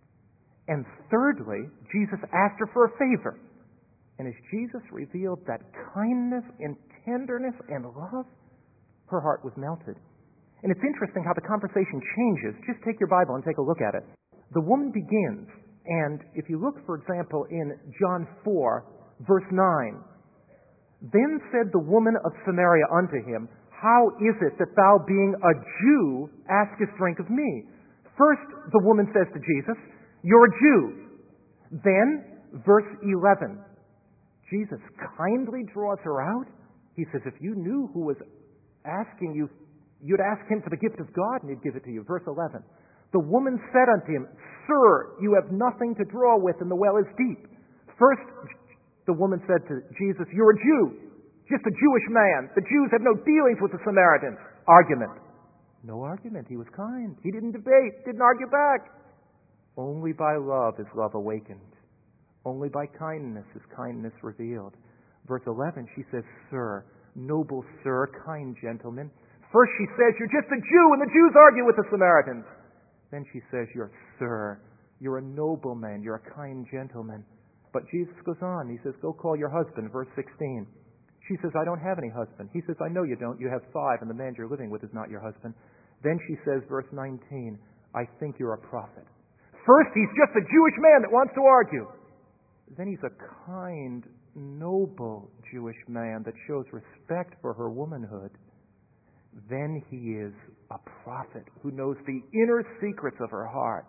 [SPEAKER 1] And thirdly, Jesus asked her for a favor. And as Jesus revealed that kindness and tenderness and love, her heart was melted. And it's interesting how the conversation changes. Just take your Bible and take a look at it. The woman begins, and if you look, for example, in John four, verse nine, then said the woman of Samaria unto him, how is it that thou, being a Jew, askest drink of me? First, the woman says to Jesus, you're a Jew. Then, verse eleven, Jesus kindly draws her out. He says, if you knew who was asking you, you'd ask him for the gift of God and he'd give it to you. Verse eleven. The woman said unto him, Sir, you have nothing to draw with and the well is deep. First, the woman said to Jesus, you're a Jew, just a Jewish man. The Jews have no dealings with the Samaritans. Argument. No argument. He was kind. He didn't debate, didn't argue back. Only by love is love awakened. Only by kindness is kindness revealed. Verse eleven, she says, Sir, noble sir, kind gentleman. First she says, you're just a Jew, and the Jews argue with the Samaritans. Then she says, you're sir, you're a noble man, you're a kind gentleman. But Jesus goes on, he says, go call your husband, verse sixteen. She says, I don't have any husband. He says, I know you don't, you have five, and the man you're living with is not your husband. Then she says, verse nineteen, I think you're a prophet. First, he's just a Jewish man that wants to argue. Then he's a kind, noble Jewish man that shows respect for her womanhood. Then he is a prophet who knows the inner secrets of her heart.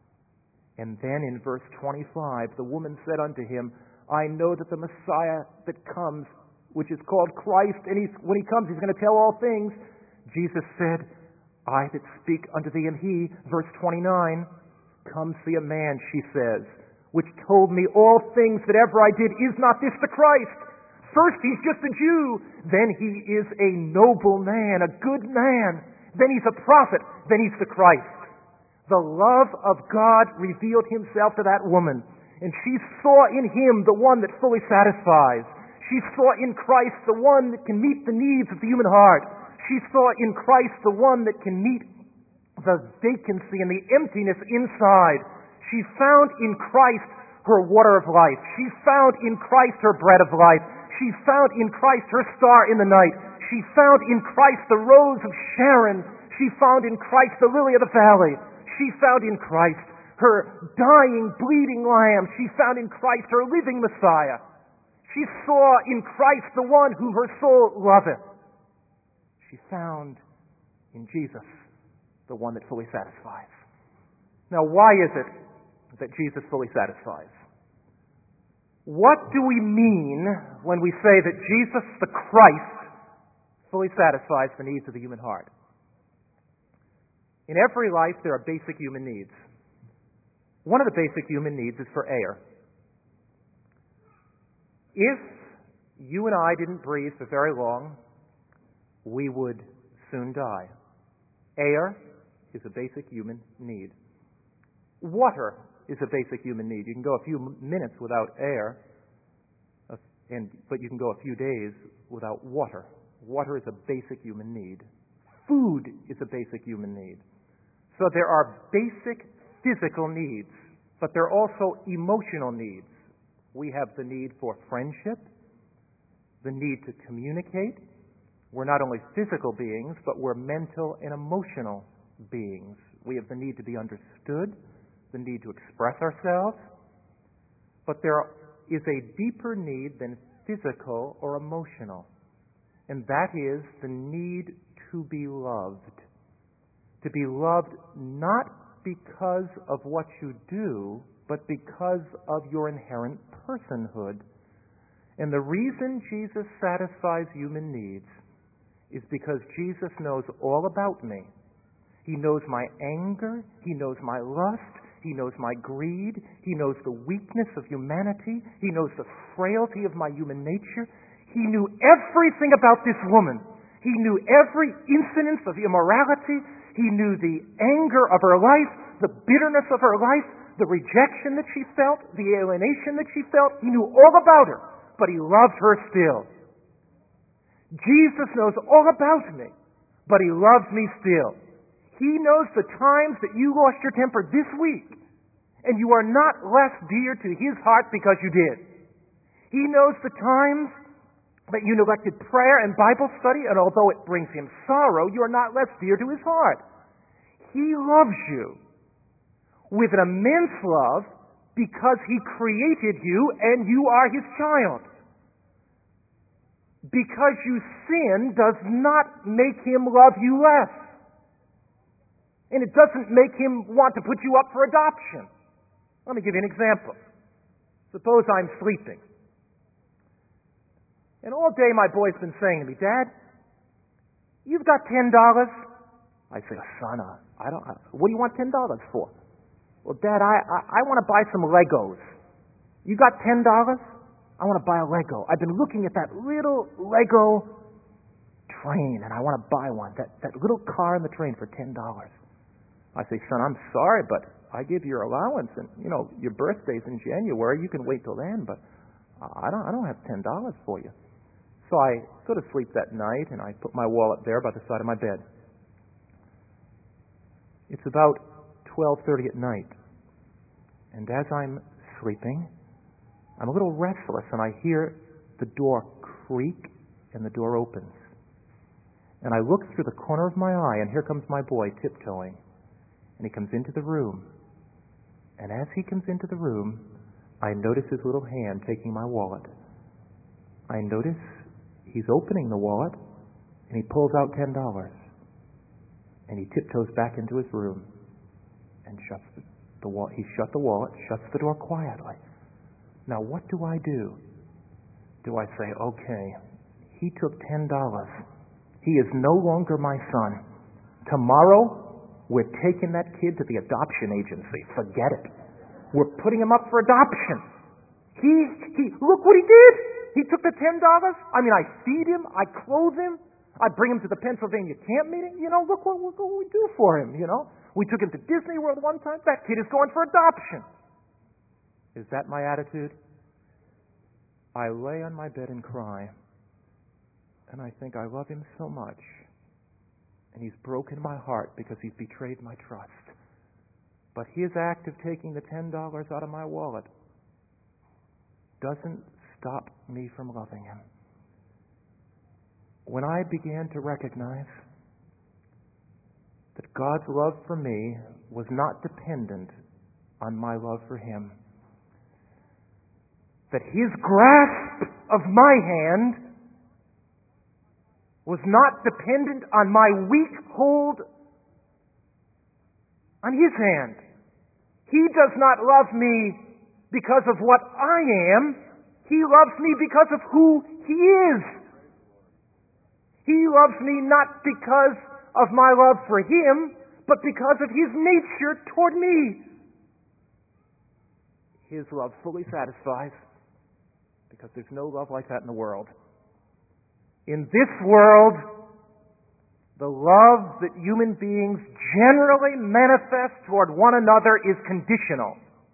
[SPEAKER 1] And then in verse twenty-five, the woman said unto him, I know that the Messiah that comes, which is called Christ, and he's, when he comes, he's going to tell all things. Jesus said, I that speak unto thee am he. Verse twenty-nine, come see a man, she says, which told me all things that ever I did. Is not this the Christ? First, he's just a Jew. Then he is a noble man, a good man. Then he's a prophet. Then he's the Christ. The love of God revealed himself to that woman. And she saw in him the one that fully satisfies. She saw in Christ the one that can meet the needs of the human heart. She saw in Christ the one that can meet the vacancy and the emptiness inside. She found in Christ her water of life. She found in Christ her bread of life. She found in Christ her star in the night. She found in Christ the rose of Sharon. She found in Christ the lily of the valley. She found in Christ her dying, bleeding lamb. She found in Christ her living Messiah. She saw in Christ the one whom her soul loveth. She found in Jesus the one that fully satisfies. Now, why is it that Jesus fully satisfies? What do we mean when we say that Jesus the Christ fully satisfies the needs of the human heart? In every life, there are basic human needs. One of the basic human needs is for air. If you and I didn't breathe for very long, we would soon die. Air is a basic human need. Water is a basic human need. You can go a few minutes without air, and, but you can go a few days without water. Water is a basic human need. Food is a basic human need. So there are basic physical needs, but there are also emotional needs. We have the need for friendship, the need to communicate. We're not only physical beings, but we're mental and emotional beings. We have the need to be understood, the need to express ourselves. But there is a deeper need than physical or emotional, and that is the need to be loved. To be loved not because of what you do, but because of your inherent personhood. And the reason Jesus satisfies human needs is because Jesus knows all about me. He knows my anger. He knows my lust. He knows my greed. He knows the weakness of humanity. He knows the frailty of my human nature. He knew everything about this woman. He knew every incidence of immorality. He knew the anger of her life, the bitterness of her life, the rejection that she felt, the alienation that she felt. He knew all about her, but he loved her still. Jesus knows all about me, but he loves me still. He knows the times that you lost your temper this week, and you are not less dear to his heart because you did. He knows the times that you neglected prayer and Bible study, and although it brings him sorrow, you are not less dear to his heart. He loves you with an immense love because he created you and you are his child. Because you sin does not make him love you less. And it doesn't make him want to put you up for adoption. Let me give you an example. Suppose I'm sleeping. And all day my boy's been saying to me, Dad, you've got ten dollars? I say, son, uh, I don't, uh, what do you want ten dollars for? Well, Dad, I, I, I want to buy some Legos. You got ten dollars? I want to buy a Lego. I've been looking at that little Lego train, and I want to buy one. That, that little car in the train for ten dollars. I say, son, I'm sorry, but I give your allowance, and, you know, your birthday's in January. You can wait till then, but I don't, I don't have ten dollars for you. So I go to sleep that night, and I put my wallet there by the side of my bed. It's about twelve thirty at night, and as I'm sleeping, I'm a little restless, and I hear the door creak, and the door opens. And I look through the corner of my eye, and here comes my boy tiptoeing, and he comes into the room. And as he comes into the room, I notice his little hand taking my wallet. I notice he's opening the wallet, and he pulls out ten dollars. And he tiptoes back into his room and shuts the, the wallet. He shut the wallet, shuts the door quietly. Now, what do I do? Do I say, okay, he took ten dollars. He is no longer my son. Tomorrow, we're taking that kid to the adoption agency. Forget it. We're putting him up for adoption. He, he, look what he did. He took the ten dollars. I mean, I feed him. I clothe him. I bring him to the Pennsylvania camp meeting. You know, look what, look what we do for him, you know. We took him to Disney World one time. That kid is going for adoption. Is that my attitude? I lay on my bed and cry. And I think I love him so much. And he's broken my heart because he's betrayed my trust. But his act of taking the ten dollars out of my wallet doesn't stop me from loving him. When I began to recognize that God's love for me was not dependent on my love for him, that his grasp of my hand was not dependent on my weak hold on his hand. He does not love me because of what I am. He loves me because of who he is. He loves me not because of my love for him, but because of his nature toward me. His love fully satisfies, because there's no love like that in the world. In this world, the love that human beings generally manifest toward one another is conditional.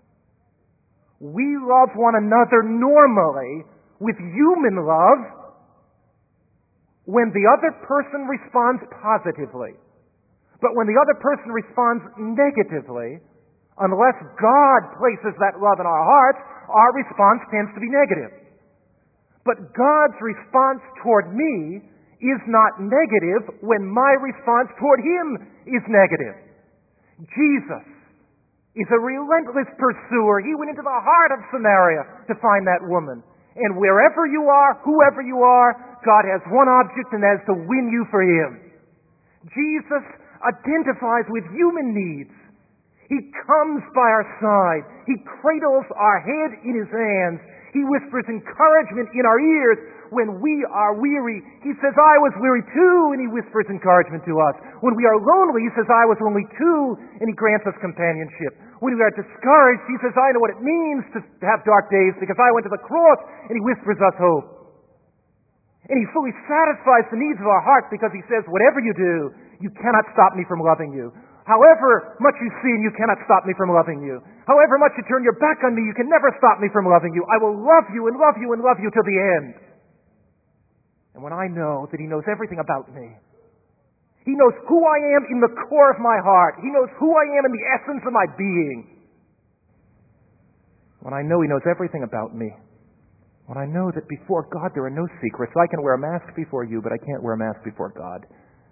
[SPEAKER 1] We love one another normally with human love when the other person responds positively. But when the other person responds negatively, unless God places that love in our hearts, our response tends to be negative. But God's response toward me is not negative when my response toward him is negative. Jesus is a relentless pursuer. He went into the heart of Samaria to find that woman. And wherever you are, whoever you are, God has one object, and that is to win you for him. Jesus identifies with human needs. He comes by our side. He cradles our head in his hands. He whispers encouragement in our ears when we are weary. He says, I was weary too, and he whispers encouragement to us. When we are lonely, he says, I was lonely too, and he grants us companionship. When we are discouraged, he says, I know what it means to have dark days because I went to the cross, and he whispers us hope. And he fully satisfies the needs of our hearts because he says, whatever you do, you cannot stop me from loving you. However much you sin, you cannot stop me from loving you. However much you turn your back on me, you can never stop me from loving you. I will love you and love you and love you till the end. And when I know that he knows everything about me, he knows who I am in the core of my heart, he knows who I am in the essence of my being, when I know he knows everything about me, when I know that before God there are no secrets, I can wear a mask before you, but I can't wear a mask before God.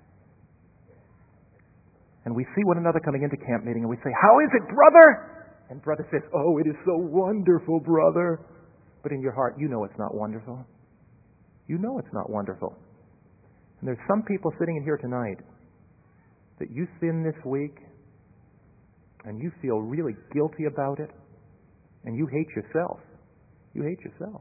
[SPEAKER 1] And we see one another coming into camp meeting and we say, how is it, brother? And brother says, oh, it is so wonderful, brother. But in your heart, you know it's not wonderful. You know it's not wonderful. And there's some people sitting in here tonight that you sin this week and you feel really guilty about it and you hate yourself. You hate yourself.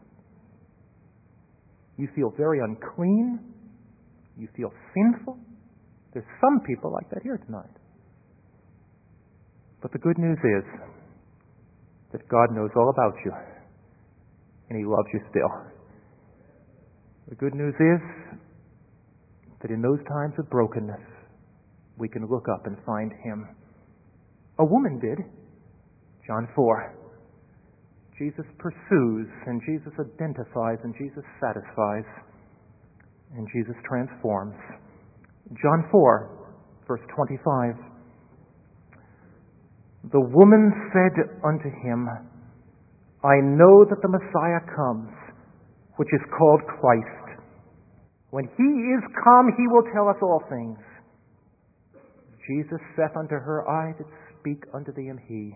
[SPEAKER 1] You feel very unclean. You feel sinful. There's some people like that here tonight. But the good news is that God knows all about you and he loves you still. The good news is that in those times of brokenness, we can look up and find him. A woman did. John four. Jesus pursues, and Jesus identifies, and Jesus satisfies, and Jesus transforms. John four, verse twenty-five. The woman said unto him, I know that the Messiah comes, which is called Christ. When he is come, he will tell us all things. Jesus saith unto her, I that speak unto thee am he.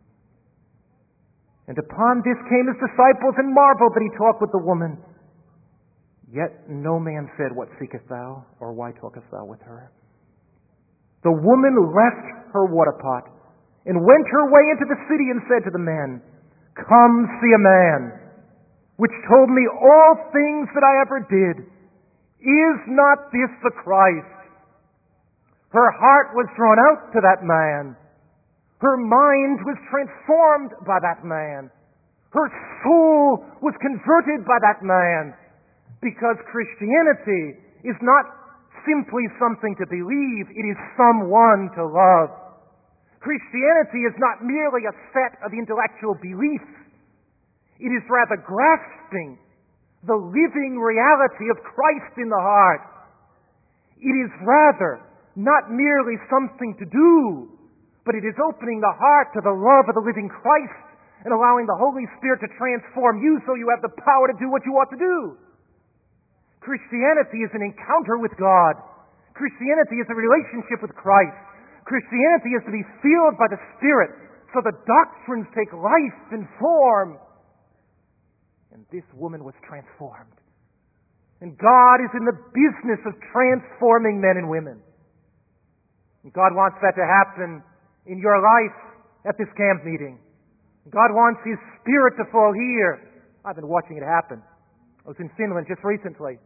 [SPEAKER 1] And upon this came his disciples and marveled that he talked with the woman. Yet no man said, what seekest thou? Or why talkest thou with her? The woman left her water pot and went her way into the city and said to the men, come see a man, which told me all things that I ever did. Is not this the Christ? Her heart was drawn out to that man. Her mind was transformed by that man. Her soul was converted by that man. Because Christianity is not simply something to believe, it is someone to love. Christianity is not merely a set of intellectual beliefs. It is rather grasping the living reality of Christ in the heart. It is rather not merely something to do, but it is opening the heart to the love of the living Christ and allowing the Holy Spirit to transform you so you have the power to do what you ought to do. Christianity is an encounter with God. Christianity is a relationship with Christ. Christianity is to be filled by the Spirit so the doctrines take life and form. And this woman was transformed. And God is in the business of transforming men and women. And God wants that to happen in your life at this camp meeting. God wants His Spirit to flow here. I've been watching it happen. I was in Finland just recently.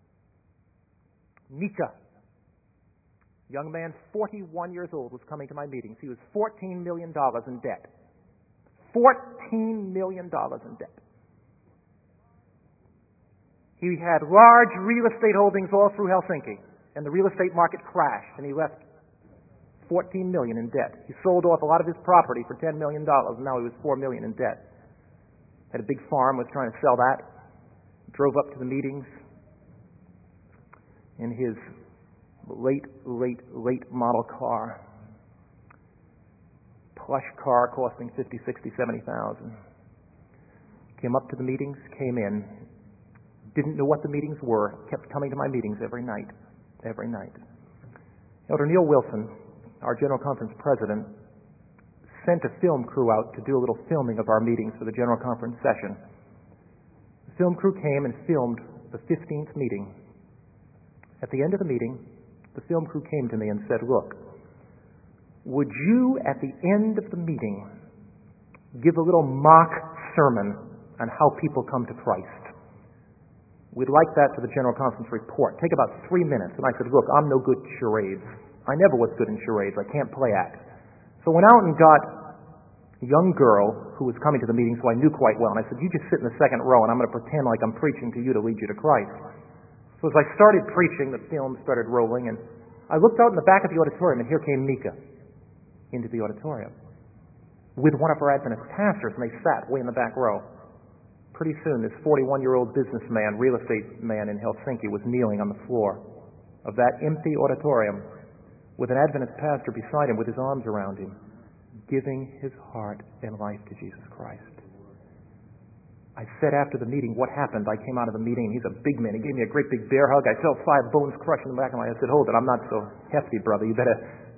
[SPEAKER 1] Mika, young man, forty-one years old, was coming to my meetings. He was fourteen million dollars in debt. fourteen million dollars in debt. He had large real estate holdings all through Helsinki, and the real estate market crashed, and he left fourteen million dollars in debt. He sold off a lot of his property for ten million dollars, and now he was four million dollars in debt. Had a big farm, was trying to sell that. Drove up to the meetings in his late, late, late model car. Plush car costing fifty, sixty, seventy thousand. Came up to the meetings, came in. Didn't know what the meetings were. Kept coming to my meetings every night. Every night. Elder Neil Wilson, our General Conference president, sent a film crew out to do a little filming of our meetings for the General Conference session. The film crew came and filmed the fifteenth meeting. At the end of the meeting, the film crew came to me and said, "Look, would you at the end of the meeting give a little mock sermon on how people come to Christ? We'd like that for the General Conference report. Take about three minutes." And I said, "Look, I'm no good at charades. I never was good in charades. I can't play acts." So I went out and got a young girl who was coming to the meeting, who I knew quite well. And I said, "You just sit in the second row, and I'm going to pretend like I'm preaching to you to lead you to Christ." So as I started preaching, the film started rolling, and I looked out in the back of the auditorium, and here came Mika into the auditorium with one of our Adventist pastors, and they sat way in the back row. Pretty soon, this forty-one-year-old businessman, real estate man in Helsinki, was kneeling on the floor of that empty auditorium with an Adventist pastor beside him with his arms around him, giving his heart and life to Jesus Christ. I said after the meeting, "What happened?" I came out of the meeting, and he's a big man. He gave me a great big bear hug. I felt five bones crush in the back of my head. I said, "Hold it, I'm not so hefty, brother. You better,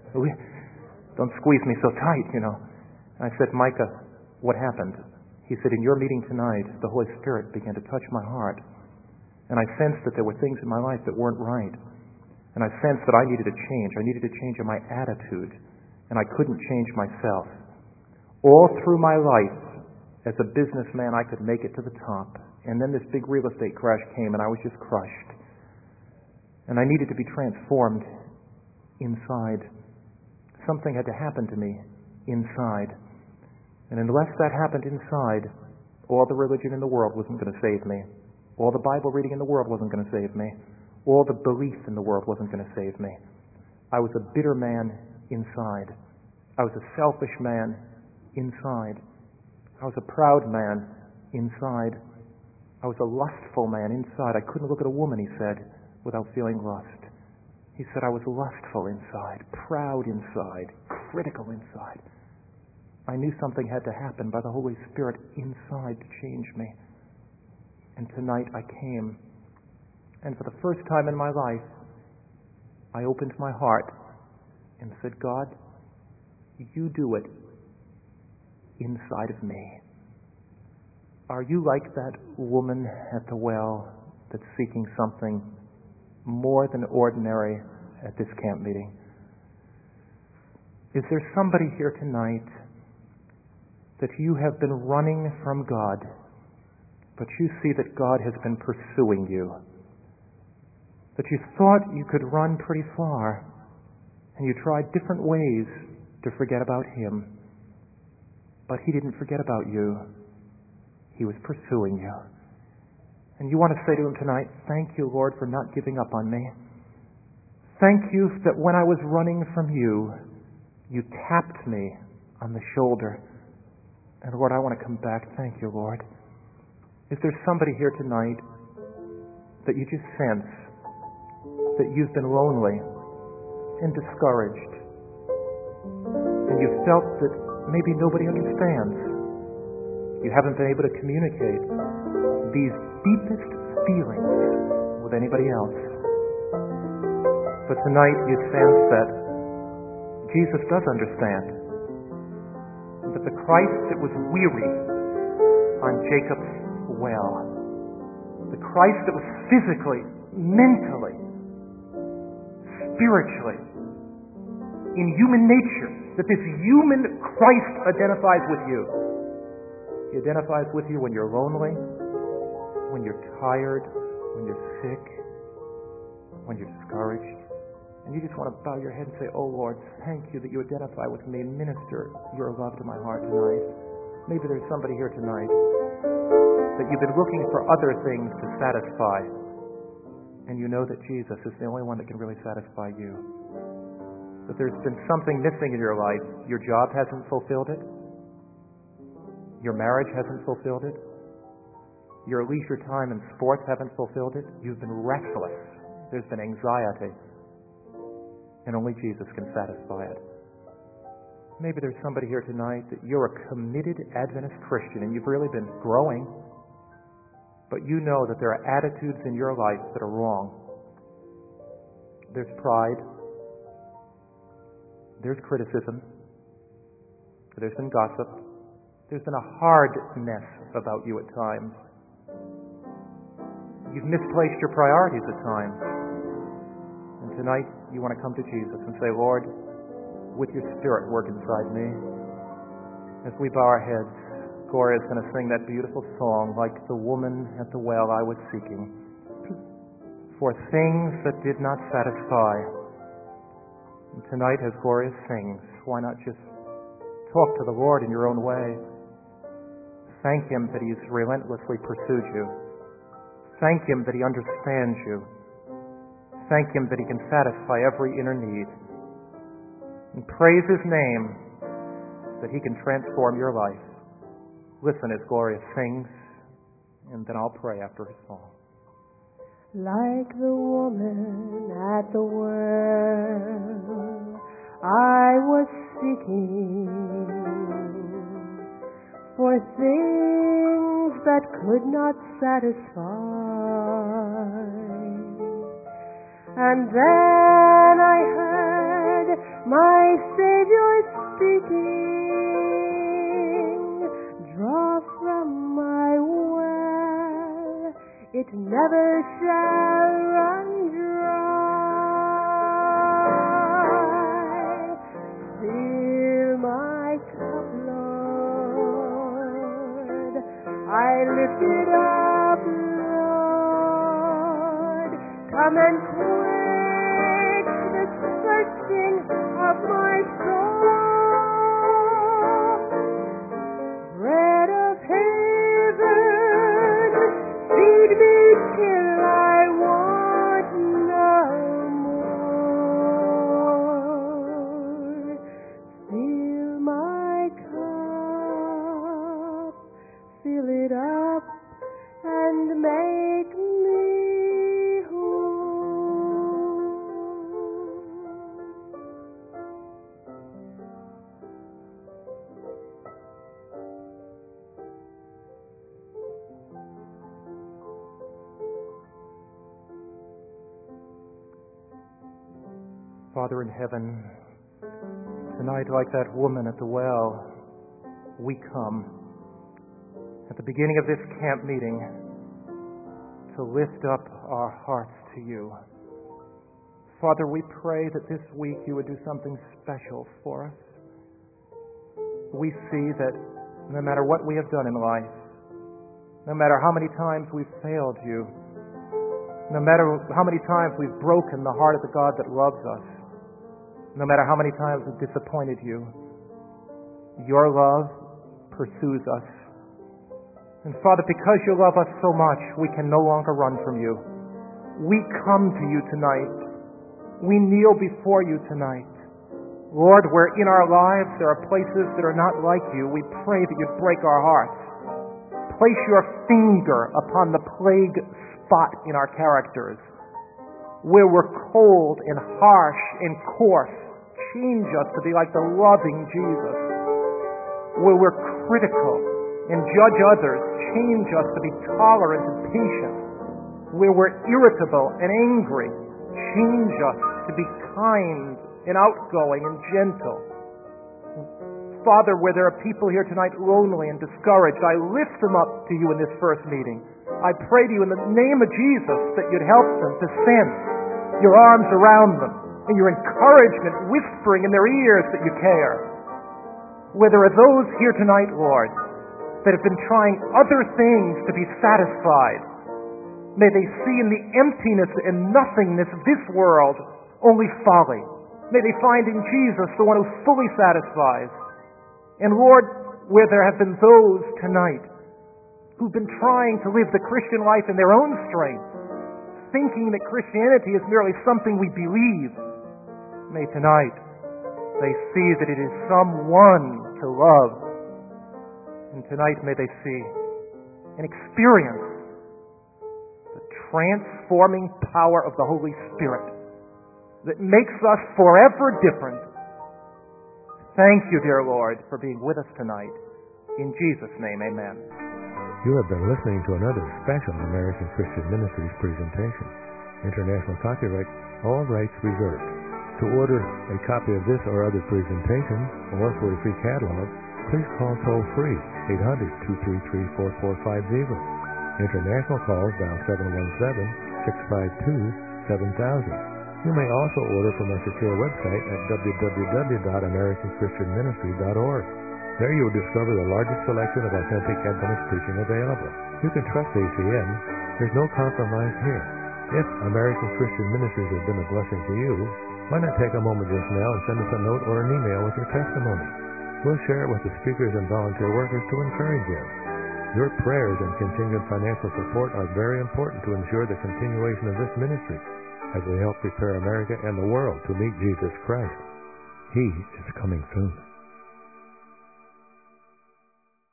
[SPEAKER 1] don't squeeze me so tight, you know." And I said, "Micah, what happened?" He said, "In your meeting tonight, the Holy Spirit began to touch my heart, and I sensed that there were things in my life that weren't right. And I sensed that I needed a change. I needed a change in my attitude, and I couldn't change myself. All through my life, as a businessman, I could make it to the top. And then this big real estate crash came, and I was just crushed. And I needed to be transformed inside. Something had to happen to me inside. And unless that happened inside, all the religion in the world wasn't going to save me. All the Bible reading in the world wasn't going to save me. All the belief in the world wasn't going to save me. I was a bitter man inside. I was a selfish man inside. I was a proud man inside. I was a lustful man inside. I couldn't look at a woman, he said, without feeling lust. He said I was lustful inside, proud inside, critical inside. I knew something had to happen by the Holy Spirit inside to change me. And tonight I came. And for the first time in my life, I opened my heart and said, "God, you do it inside of me." Are you like that woman at the well that's seeking something more than ordinary at this camp meeting? Is there somebody here tonight that you have been running from God, but you see that God has been pursuing you? That you thought you could run pretty far, and you tried different ways to forget about Him. But He didn't forget about you. He was pursuing you. And you want to say to Him tonight, "Thank you, Lord, for not giving up on me. Thank you that when I was running from you, you tapped me on the shoulder. And Lord, I want to come back. Thank you, Lord." Is there somebody here tonight that you just sense that you've been lonely and discouraged, and you felt that maybe nobody understands. You haven't been able to communicate these deepest feelings with anybody else. But tonight you sense that Jesus does understand. That the Christ that was weary on Jacob's well, the Christ that was physically, mentally, spiritually, in human nature, that this human Christ identifies with you. He identifies with you when you're lonely, when you're tired, when you're sick, when you're discouraged. And you just want to bow your head and say, oh Lord, thank you that you identify with me. Minister your love to my heart tonight. Maybe there's somebody here tonight that you've been looking for other things to satisfy, and you know that Jesus is the only one that can really satisfy you. That there's been something missing in your life. Your job hasn't fulfilled it. Your marriage hasn't fulfilled it. Your leisure time and sports haven't fulfilled it. You've been restless. There's been anxiety. And only Jesus can satisfy it. Maybe there's somebody here tonight that you're a committed Adventist Christian and you've really been growing, but you know that there are attitudes in your life that are wrong. There's pride. There's criticism. There's been gossip. There's been a hardness about you at times. You've misplaced your priorities at times. And tonight you want to come to Jesus and say, Lord, with your Spirit work inside me. As we bow our heads, Gloria's going to sing that beautiful song, like the woman at the well I was seeking, for things that did not satisfy. And tonight, as Gloria sings, why not just talk to the Lord in your own way? Thank Him that He's relentlessly pursued you. Thank Him that He understands you. Thank Him that He can satisfy every inner need. And praise His name that He can transform your life. Listen as Gloria sings, and then I'll pray after her song.
[SPEAKER 2] Like the woman at the well, I was seeking for things that could not satisfy. And then I heard my Savior speaking, draw from my well, it never shall run dry. Fill my cup, Lord, I lift it up, Lord, come and quench the searching of my soul. Bread of heaven, feed me till I want no more. Fill my cup, fill it up, and make me whole.
[SPEAKER 1] Father in heaven, tonight, like that woman at the well, we come at the beginning of this camp meeting to lift up our hearts to you. Father, we pray that this week you would do something special for us. We see that no matter what we have done in life, no matter how many times we've failed you, no matter how many times we've broken the heart of the God that loves us, no matter how many times we've disappointed you, your love pursues us. And Father, because you love us so much, we can no longer run from you. We come to you tonight. We kneel before you tonight. Lord, where in our lives there are places that are not like you, we pray that you'd break our hearts. Place your finger upon the plague spot in our characters, where we're cold and harsh and coarse, change us to be like the loving Jesus. Where we're critical and judge others, change us to be tolerant and patient. Where we're irritable and angry, change us to be kind and outgoing and gentle. Father, where there are people here tonight lonely and discouraged, I lift them up to you in this first meeting. I pray to you in the name of Jesus that you'd help them to sense your arms around them and your encouragement whispering in their ears that you care. Where there are those here tonight, Lord, that have been trying other things to be satisfied, may they see in the emptiness and nothingness of this world only folly. May they find in Jesus the one who fully satisfies. And Lord, where there have been those tonight who've been trying to live the Christian life in their own strength, thinking that Christianity is merely something we believe, may tonight they see that it is someone to love. And tonight may they see and experience the transforming power of the Holy Spirit that makes us forever different. Thank you, dear Lord, for being with us tonight. In Jesus' name, amen.
[SPEAKER 3] You have been listening to another special American Christian Ministries presentation. International copyright, all rights reserved. To order a copy of this or other presentation, or for a free catalog, please call toll-free eight hundred, two three three, four four five zero. International calls dial seven one seven, six five two, seven thousand. You may also order from our secure website at w w w dot american christian ministry dot org. There you will discover the largest selection of authentic Adventist preaching available. You can trust A C M. There's no compromise here. If American Christian Ministries has been a blessing to you, why not take a moment just now and send us a note or an email with your testimony? We'll share it with the speakers and volunteer workers to encourage them. Your prayers and continued financial support are very important to ensure the continuation of this ministry as we help prepare America and the world to meet Jesus Christ. He is coming soon.